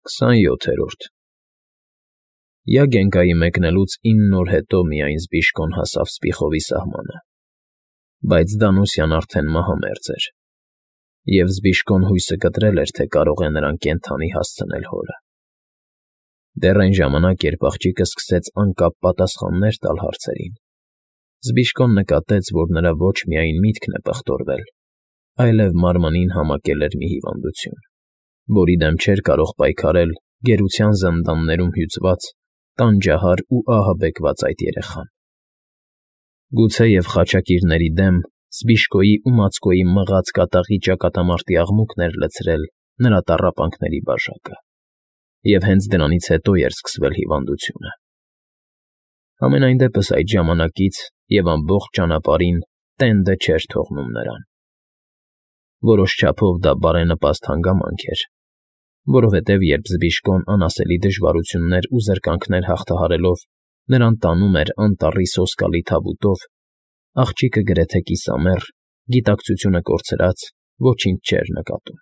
27-րդ Յագենկայի մեկնելուց 9 օր հետո միայն Զբիշկոն հասավ Սպիխովի սահմանը, բայց Դանուսյան արդեն մահամերձ էր, և Զբիշկոն հույսը կտրել էր, թե կարող է նրան կենդանի հասցնել հորը։ Դեռ այն ժամանակ, երբ աղջիկը սկսեց անկապ պատասխաններ տալ հարցերին, Զբիշկոն նկատեց, որ նրա ոչ միայն միտքն է պղտորվել, այլև մարմնին համակել էր մի հիվանդություն, որի դեմ չէր կարող պայքարել գերության զնդաններում հյուծված, տանջահար ու ահաբեկված այդ երեխան։ Գուցեև խաչակիրների դեմ Զբիշկոյի ու Մացկոյի մղած կատաղի ճակատամարտի աղմուկն էր լցրել նրա տառապանքների բաժակը, և հենց դրանից հետո էր սկսվել հիվանդությունը։ Համենայն դեպս այդ ժամանակից և ամբողջ ճանապարհին տենդը չէր թողնում նրան։ Որոշ չափով դա բարենպաստ հանգամանք էր, որովհետև երբ Զբիշկոն անասելի դժվարություններ ու զրկանքներ հաղթահարելով նրան տանում էր անտառի սոսկալի թավուտով, աղջիկը գրեթե կիսամեռ, գիտակցությունը կորցրած, ոչինչ չէր նկատում։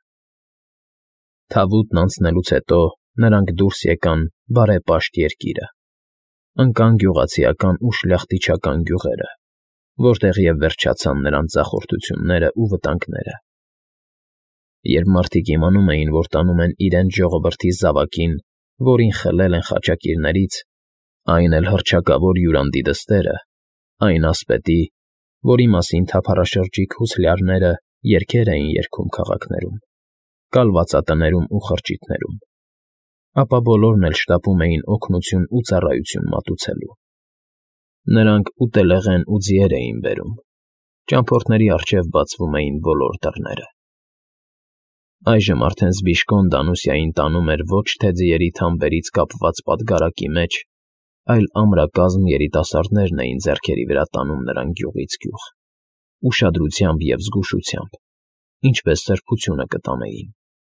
Թավուտն անցնելուց հետո նրանք դուրս եկան բարեպաշտ երկիրը, ընկան գյուղացիական ու շլյախտիչական գյուղերը, որտեղ և վերջացան նրանց ձախորդությունները ու վտանգները։ Երբ մարդիկ իմանում էին, որ տանում են իրենց ժողովրդի զավակին, որին խլել են խաչակիրներից, այն էլ հռչակավոր յուրանդի դստերը, այն ասպետի, որի մասին թափառաշրջիկ հուսլյարները երգեր էին երգում քաղաքներում, կալվածատներում ու խրճիթներում, ապա բոլորն էլ շտապում էին օգնություն ու ծառայություն մատուցելու։ Նրանք ուտելեղեն ու ձիեր էին բերում, ճամփորդների առջև բացվում էին բոլոր դռները։ Այժմ արդեն Զբիշկոն Դանուսիային տանում էր ոչ թե ձիերի թամբերից կապված պատգարակի մեջ, այլ ամրակազմ երիտասարդներն էին ձեռքերի վրա տանում նրան գյուղից գյուղ, ուշադրությամբ և զգուշությամբ, ինչպես սրբությունը կտանեին։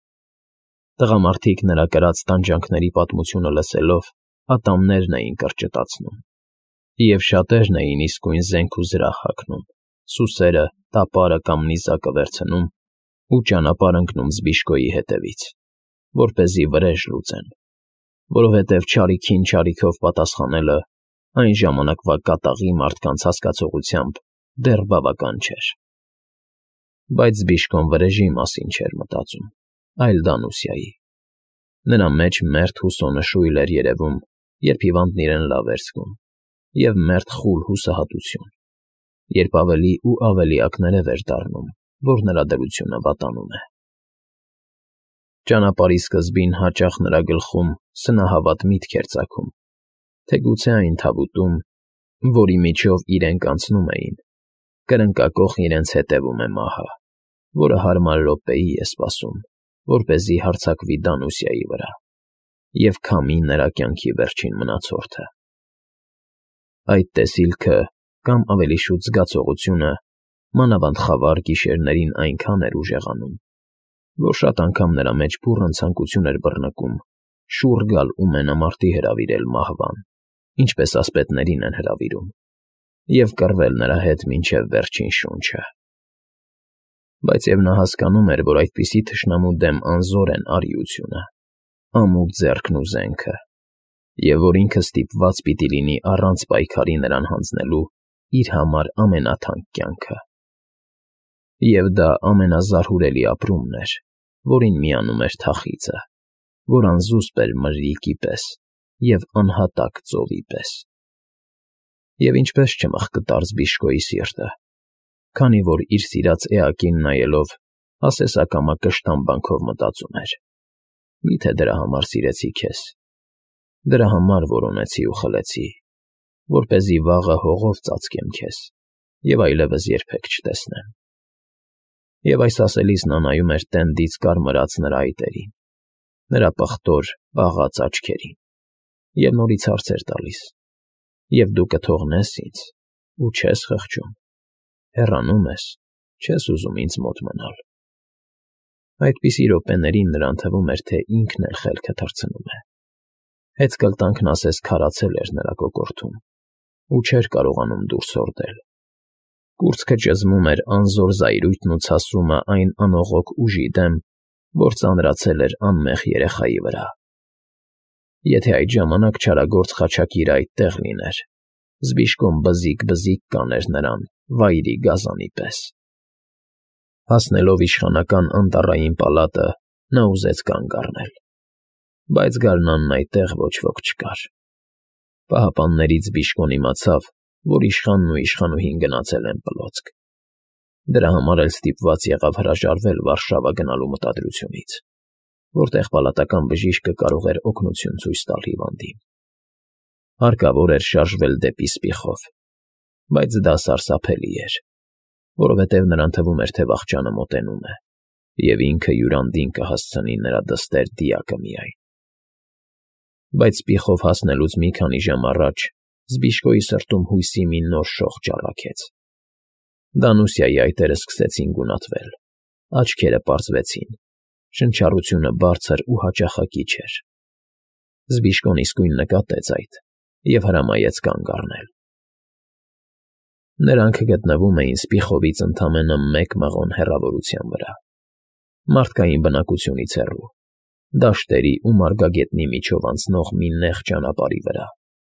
Տղամարդիկ նրա կրած տանջանքների պատմությունը լսելով ատամներն էին կրճտացնում, և շատերն էին իսկույն զենք ու զրահ հագնում, սուսերը, տապարը կամ նիզակը վերցնում ու ճանապարհ ընկնում Զբիշկոյի հետևից, որպեսզի վրեժ լուծեն, որովհետև չարիքին չարիքով պատասխանելը այն ժամանակվա կատաղի մարդկանց հասկացողությամբ դեռ բավական չէր։ Բայց Զբիշկոն վրեժի մասին չէր մտածում, այլ Դանուսիայի։ Նրա մեջ մերթ հուսոնը շույլ էր երևում, երբ հիվանդն իրեն լավ էր զգում, և մերթ խուլ հուսահատություն, երբ ավելի ու ավելի ակներև էր դառնում, որ նրա դրությունը վատանում է։ Ճանապարհի սկզբին հաճախ նրա գլխում սնահավատ միտք էր ծագում, թե գուցե այն թավուտում, որի միջով իրենք անցնում էին, կրնկակոխ իրենց հետևում է մահը, որը հարմար րոպեի է սպասում, որպեսզի հարձակվի Դանուսիայի վրա և քամի նրա կյանքի վերջին մնացորդը։ Այդ տեսիլքը, կամ ավելի շուտ զգացողությունը, մանավանդ խավար գիշերներին այնքան էր ուժեղանում, որ շատ անգամ նրա մեջ բուռն ցանկություն էր բռնկում շուռ գալ ու մենամարտի հրավիրել մահվան, ինչպես ասպետներին են հրավիրում, և կռվել նրա հետ մինչև վերջին շունչը։ Բայց և նա հասկանում էր, որ այդպիսի թշնամու դեմ անզոր են արիությունը, ամուր ձեռքն ու զենքը, և որ ինքը ստիպված պիտի լինի առանց պայքարի նրան հանձնելու իր համար ամենաթանկ կյանքը։ Եվ դա ամենազարհուրելի ապրումն էր, որին միանում էր թախիծը, որ անզուսպ էր մրրիկի պես և անհատակ ծովի պես։ Եվ ինչպես չմխկտար Զբիշկոյի սիրտը, քանի որ իր սիրած էակին նայելով, ասես ակամա կշտամբանքով մտածում էր. «Մի՞թե դրա համար սիրեցի քեզ, դրա համար որոնեցի ու խլեցի, որպեսզի վաղը հողով ծածկեմ քեզ և այլևս երբեք չտեսնեմ»։ Եվ այս ասելիս նա նայում էր տենդից կարմրած նրա այտերին, նրա պղտոր, աղաց աչքերին, և նորից հարց էր տալիս. «Եվ դու կթողնե՞ս ինձ ու չես խղճում, հեռանում ես, չես ուզում ինձ մոտ մնալ»։ Այդպիսի րոպեներին նրան թվում էր, թե ինքն էլ խելքը թռցնում է։ Հեծկլտանքն ասես քարացել էր նրա կոկորդում ու չէր կարողանում դուրս հորդել։ Կուրծքը ճզմում էր անզոր զայրույթն ու ցասումը այն անողոք ուժի դեմ, որ ծանրացել էր անմեղ երեխայի վրա, Եթե այդ ժամանակ չարագործ խաչակիրը այդտեղ լիներ, Զբիշկոն բզիկ-բզիկ կաներ նրան վայրի գազանի պես։ Հասնելով իշխանական անտառային պալատը, նա ուզեց կանգ առնել, բայց գարնանն այդտեղ ոչ ոք չկար։ Պահապաններից Զբիշկոն իմացավ, որ իշխանն ու իշխանուհին գնացել են պլոցք։ Դրա համար էլ ստիպված եղավ հրաժարվել Վարշավա գնալու մտադրությունից, որտեղ պալատական բժիշկը կարող էր օգնություն ցույց տալ հիվանդին։ Հարկավոր էր շարժվել դեպի Սպիխով, բայց դա սարսափելի էր, որովհետև նրան թվում էր, թե վախճանը մոտենում է, և ինքը յուրանդին կհասցնի նրա դստեր դիակը միայն։ Բայց Սպիխով հասնելուց մի քանի ժամ առաջ Զբիշկոյի սրտում հույսի մի նոր շող ճառագեց։ Դանուսիայի այտերը սկսեցին գունատվել, աչքերը պարզվեցին, շնչառությունը բարձր ու հաճախակի չէր։ Զբիշկոն իսկույն նկատեց այդ և հրամայեց կանգ առնել։ Նրանք գտնվում էին Սպիխովից ընդամենը 1 մղոն հեռավորության վրա, մարդկային բնակությունից հեռու, դաշտերի ու մարգագետնի միջով անցնող մի նեղ ճանապարհի վրա։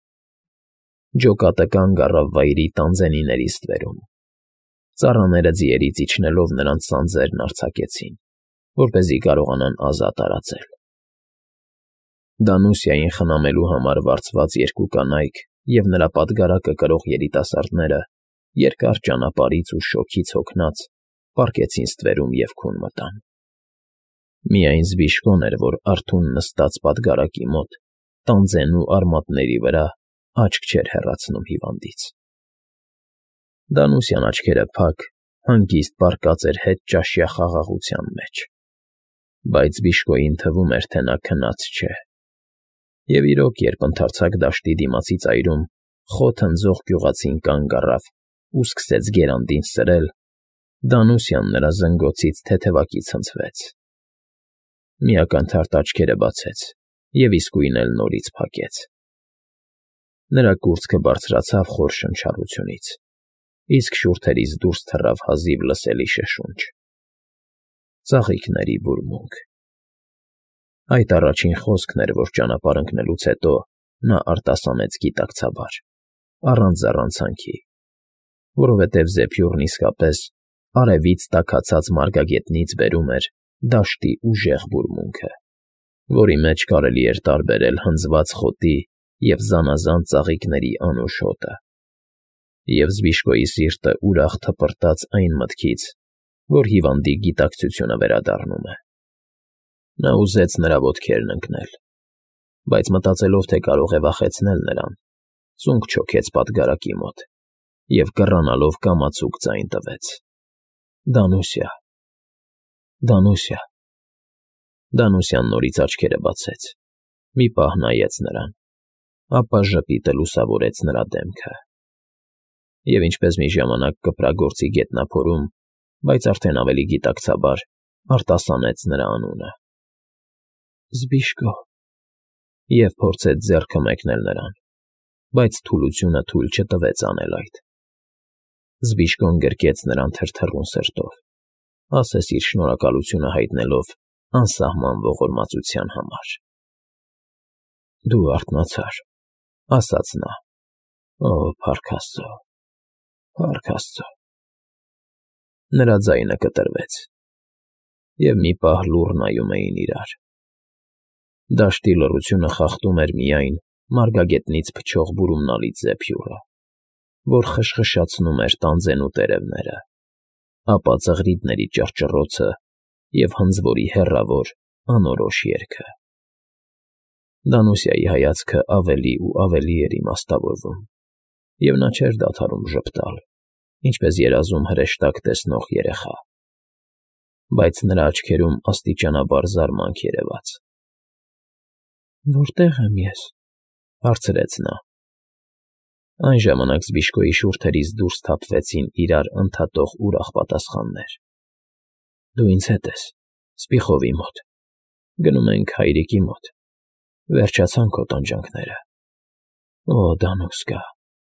Ջոկատը կանգ առավ վայրի տանձենիների ստվերում։ Ծառաները ձիերից իջնելով նրանց սանձերն արձակեցին, որպեսզի կարողանան ազատ տարածել։ Դանուսիային խնամելու համար վարձված 2 կանայք և նրա պատգարակը կրող երիտասարդները երկար ճանապարհից ու շոգից հոգնած պառկեցին ստվերում և քուն մտան։ Միայն Զբիշկոն էր, որ արթուն նստած պատգարակի մոտ, տանձենու արմատների վրա աչք չէր հեռացնում հիվանդից։ Դանուսյան աչքերը փակ, հանգիստ պառկած էր հետճաշյա խաղաղության մեջ, բայց Զբիշկոյին թվում էր, թե նա քնած չէ։ Եվ իրոք, երբ ընդարձակ դաշտի դիմացի ծայրում խոտ հնձող գյուղացին կանգ առավ ու սկսեց գերանդին սրել, Դանուսյան նրա զնգոցից թեթևակի ցնցվեց։ Մի ակնթարթ աչքերը բացեց և իսկույն էլ նորից փակեց։ Նրա կուրծքը բարձրացավ խոր շնչառությունից, իսկ շուրթերից դուրս թռավ հազիվ լսելի շշունչ։ Ծաղիկների բուրմունք։ Այդ առաջին խոսքն էր, որ ճանապարհ ընկնելուց հետո նա արտասանեց գիտակցաբար, առանց զառանցանքի, որովհետև զեփյուռն իսկապես արևից տաքացած մարգագետնից բերում էր դաշտի ուժեղ բուրմունքը, որի մեջ կարելի էր տարբերել հնձված խոտի և զանազան ծաղիկների անուշ հոտը։ Եվ Զբիշկոյի սիրտը ուրախ թպրտաց այն մտքից, որ հիվանդի գիտակցությունը վերադառնում է։ Նա ուզեց նրա ոտքերն ընկնել, բայց մտածելով, թե կարող է վախեցնել նրան, ծունկ չոքեց պատգարակի մոտ և կռանալով կամացուկ ձայն տվեց. «Դանուսիա, Դանուսիա»։ Դանուսյան նորից աչքերը բացեց, մի պահ նայեց նրան, ապա ժպիտը լուսավորեց նրա դեմքը։ Եվ ինչպես մի ժամանակ կպրագործի գետնափորում, բայց արդեն ավելի գիտակցաբար, արտասանեց նրա անունը. «Զբիշկո», և փորձեց ձեռքը մեկնել նրան, բայց թուլությունը թույլ չտվեց անել այդ։ Զբիշկոն գրկեց նրան թրթռուն սրտով, ասես իր շնորհակալությունը հայտնելով անսահման ողորմածության համար։ «Դու արթնացար», ասաց նա։ «Օ, փառք Աստծո, փառք Աստծո»։ Նրա ձայնը կտրվեց, և մի պահ լուռ նայում էին իրար։ Դաշտի լռությունը խախտում էր միայն մարգագետնից փչող բուրումնալից զեփյուռը, որ խշխշացնում էր տանձենու տերևները, ապա ծղրիդների ճռճռոցը և հնձվորի հեռավոր անորոշ երգը։ Դանուսիայի հայացքը ավելի ու ավելի էր իմաստավորվում, և նա չէր դադարում ժպտալ, ինչպես երազում հրեշտակ տեսնող երեխա։ Բայց նրա աչքերում աստիճանաբար զարմանք երևաց։ «Որտե՞ղ եմ ես», հարցրեց նա։ Այն ժամանակ Զբիշկոյի շուրթերից դուրս թափվեցին իրար ընդհատող ուրախ պատասխաններ։ «Դու ինձ հետ ես, Սպիխովի մոտ, գնում ենք հայրիկի մոտ, վերջացան քո տանջանքները։ Օ, Դանուսկա,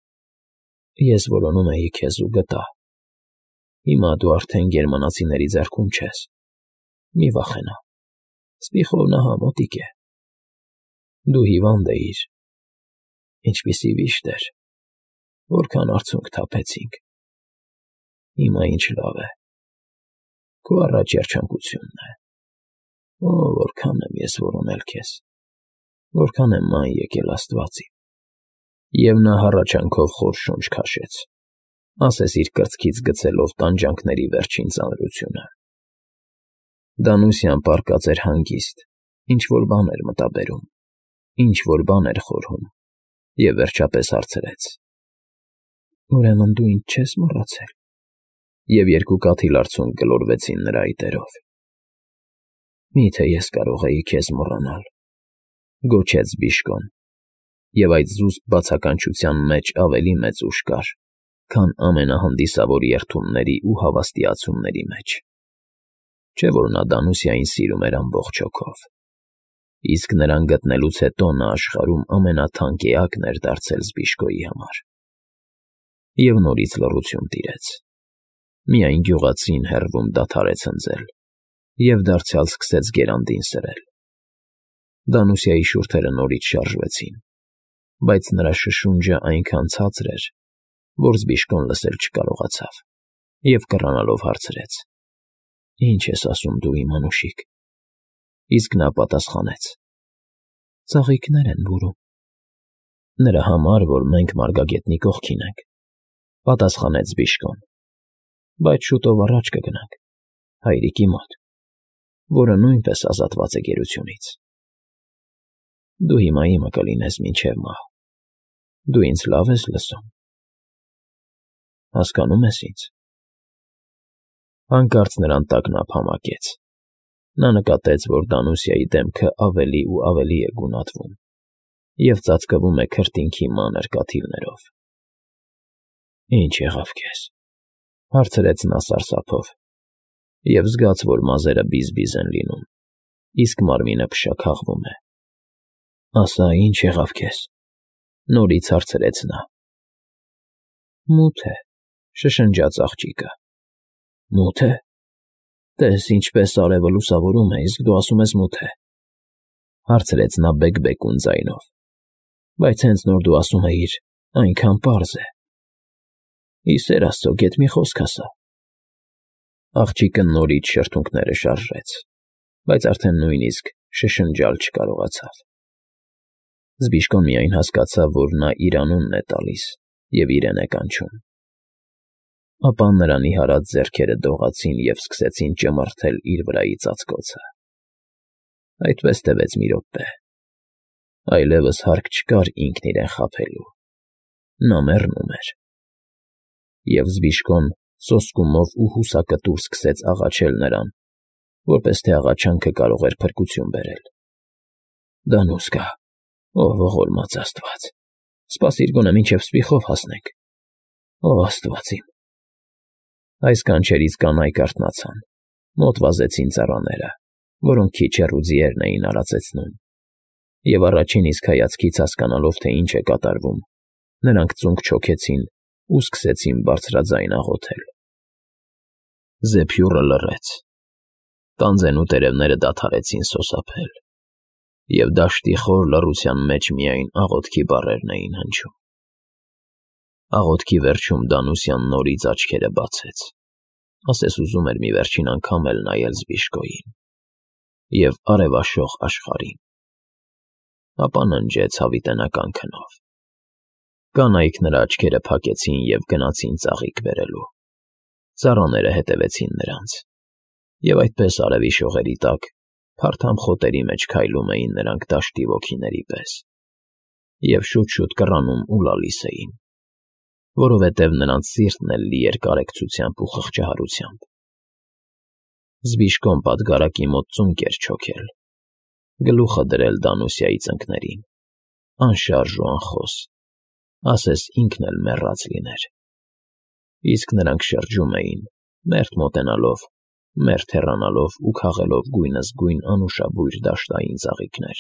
ես որոնում էի քեզ ու գտա։ Հիմա դու արդեն գերմանացիների ձեռքում չես։ Մի վախենա, Սպիխովն ահա մոտիկ է»։ Դու հիվանդ էիր։ Ինչպիսի վիշտ էր, որքան արցունք թափեցինք։ Հիմա ինչ լավ է։ Քո առաջ երջանկությունն է։ Օ, որքան եմ ես որոնել քեզ, որքան եմ ման եկել Աստվածի։ Եվ նա հառաչանքով խոր շունչ քաշեց, ասես իր կրծքից գցելով տանջանքների վերջին ծանրությունը։ Դանուսյան պառկած էր հանգիստ, ինչ-որ բան էր մտաբերում, ինչ-որ բան էր խորհում, և վերջապես հարցրեց. Ուրեմն դու ինձ չես մոռացել։ Եվ երկու կաթիլ արցունք գլորվեցին նրա այտերով։ Միթե ես կարող էի քեզ մոռանալ, գոչեց Բիժկոն, և այդ զուսպ բացականչության մեջ ավելի մեծ ուժ կար, քան ամենահանդիսավոր երդումների ու հավաստիացումների մեջ։ Չէ՞ որ նա Դանուսիային սիրում էր ամբողջ հոգով, իսկ նրան գտնելուց հետո նա աշխարհում ամենաթանկ էակն էր դարձել Զբիժկոյի համար։ Եվ նորից լռություն տիրեց։ Միայն գյուղացին հեռվում դադարեց հնձել և դարձյալ սկսեց գերանդին սրել։ Դանուսիայի շուրթերը նորից շարժվեցին, բայց նրա շշունջը այնքան ցածր էր, որ Զբիժկոն լսել չկարողացավ և կռանալով հարցրեց. Ինչ ես ասում դու, իմ անուշիկ։ Իսկ նա պատասխանեց. Ծաղիկներ են բուրում։ Նրա համար, որ մենք մարգագետնի կողքին ենք, պատասխանեց Զբիժկոն, բայց շուտով առաջ կգնանք, հայրիկի մոտ, որը նույնպես ազատված է գերությունից։ Դու հիմա իմը կլինես մինչև մահ։ Դու ինձ լավ ես լսում։ Հասկանում ես ինձ։ Հանկարծ նրան տագնապ համակեց։ Նա նկատեց, որ Դանուսիայի դեմքը ավելի ու ավելի է գունատվում և ծածկվում է քրտինքի մանր կաթիլներով։ Ինչ եղավ քեզ, հարցրեց նա սարսափով, և զգաց, որ մազերը բիզ-բիզ են լինում, իսկ մարմինը փշաքաղվում է։ Ասա, ինչ եղավ քեզ, նորից հարցրեց նա։ Մութ է, շշնջաց աղջիկը։ Մութ է։ Տես ինչպես արևը լուսավորում է, իսկ դու ասում ես մութ է, հարցրեց նա բեկ-բեկուն ձայնով, բայց հենց նոր դու ասում էիր, այնքան պարզ է։ Ի սեր Աստծո, գեթ մի խոսք ասա։ Աղջիկը նորից շրթունքները շարժեց, բայց արդեն նույնիսկ շշնջալ չկարողացավ։ Զբիժկոն միայն հասկացավ, որ նա իր անունն է տալիս և իրեն է կանչում։ Ապա նրա նիհարած ձեռքերը դողացին և սկսեցին ճմրթել իր վրայի ծածկոցը։ Այդպես տևեց մի րոպե։ Այլևս հարկ չկար ինքն իրեն խաբելու։ Նա մեռնում էր։ Եվ Զբիժկոն սոսկումով ու հուսակտուր սկսեց աղաչել նրան, որպես թե աղաչանքը կարող էր փրկություն բերել։ Դանուսկա, ով ողորմած Աստված, սպասիր գոնե մինչև Սպիխով հասնենք։ Ո Աստված իմ։ Այս կանչերից կանայք արթնացան, մոտ վազեցին ծառաները, որոնք քիչ հեռու ձիերն էին արածեցնում, և առաջին իսկ հայացքից հասկանալով, թե ինչ է կատարվում, նրանք ծունկ չոքեցին ու սկսեցին բարձրաձայն աղոթել։ Զեփյուռը լռեց։ Տանձեն ու տերևները դադարեցին սոսափել, և դաշտի խոր լռության մեջ միայն աղոթքի բառերն էին հնչում։ Աղոթքի վերջում Դանուսյան նորից աչքերը բացեց, ասես ուզում էր մի վերջին անգամ էլ նայել Զբիժկոյին և արևաշող աշխարհին։ Ապա ննջեց հավիտենական քնով։ Կանայք նրա աչքերը փակեցին և գնացին ծաղիկ բերելու։ Ծառաները հետևեցին նրանց, և այդպես արևի շողերի տակ փարթամ խոտերի մեջ քայլում էին նրանք դաշտի ոգիների պես, և շուտ-շուտ կռանում ու լալիս էին, որովհետև նրանց սիրտն էլ լի էր կարեկցությամբ ու խղճահարությամբ։ Զբիժկոն պատգարակի մոտ ծունկ էր չոքել, գլուխը դրել Դանուսիայի ծնկներին, անշարժ ու անխոս, ասես ինքն էլ մեռած լիներ։ Իսկ նրանք շրջում էին, մերթ մոտենալով, մերթ հեռանալով ու քաղելով գույնզգույն անուշաբույր դաշտային ծաղիկներ։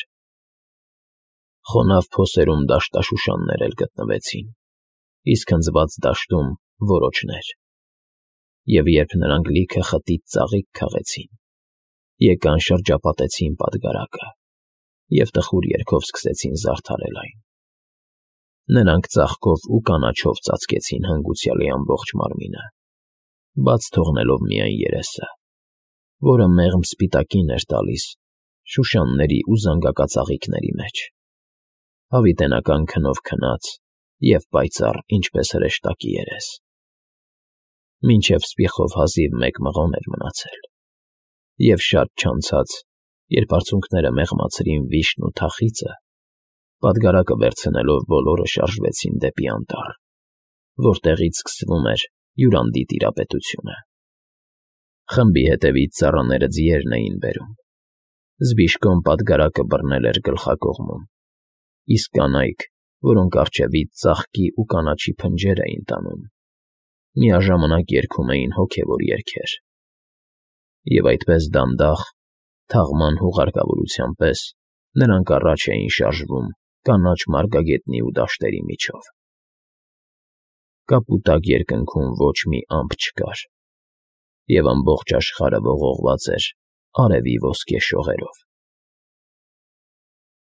Խոնավ փոսերում դաշտաշուշաններ էլ գտնվեցին, իսկ հնձված դաշտում որոճներ։ Եվ երբ նրանք լիքը խտից ծաղիկ քաղեցին, եկան շրջապատեցին պատգարակը և տխուր երգով սկսեցին զարդարել այն։ Նրանք ծաղկով ու կանաչով ծածկեցին հանգուցյալի ամբողջ մարմինը, բաց թողնելով միայն երեսը, որը մեղմ սպիտակին էր տալիս շուշանների ու զանգակածաղիկների մեջ, հավիտենական քնով քնած և պայծառ, ինչպես հրեշտակի երես։ Մինչև սպիխով հազիվ մեկ մղոն էր մնացել, և շատ չանցած, երբ արցունքները մեղմացրին վիշն ու թախիծը, պատգարակը վերցնելով բոլորը շարժվեցին դեպի անտառ, որտեղից սկսվում էր յուրանդի տիրապետությունը։ Խմբի հետևից ծառաները ձիերն էին բերում։ Զբիշկոն պատգարակը բռնել էր գլխակողմում, իսկ կանայք, որոնք առջևից ծաղկի ու կանաչի փնջեր էին տանում, միաժամանակ երգում էին հոգևոր երգեր։ Եվ այդպես դանդաղ, թաղման հուղարկավորության պես նրանք առաջ էին շարժվում կանաչ մարգագետնի ու դաշտերի միջով։ Կապուտակ երկնքում ոչ մի ամպ չկար, և ամբողջ աշխարհը ողողված էր արևի ոսկե շողերով։